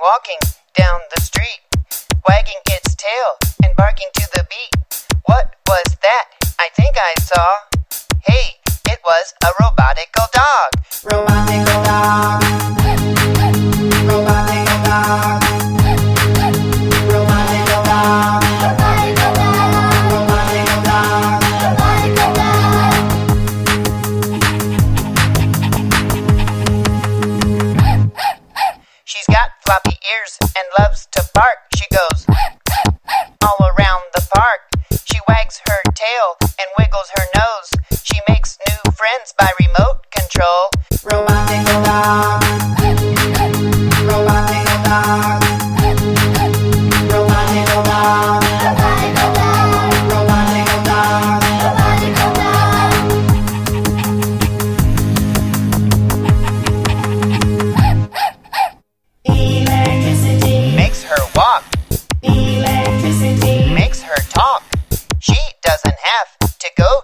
walking down the street, wagging its tail and barking to the beat. What was that? I think I saw. Hey, it was a robotical dog. Robotical dog. Robotical dog. Robotical dog. Robotical dog. Robotical dog. Robotical dog. She's got floppy ears and loves to bark. She goes all around the park. She wags her tail and wiggles her nose. She makes new friends by remote control. Robotical dog. Robotical dog. Robotical dog. Robotical dog. Robotical dog. Robotical dog. Electricity Makes her walk, electricity makes her talk. She doesn't have to go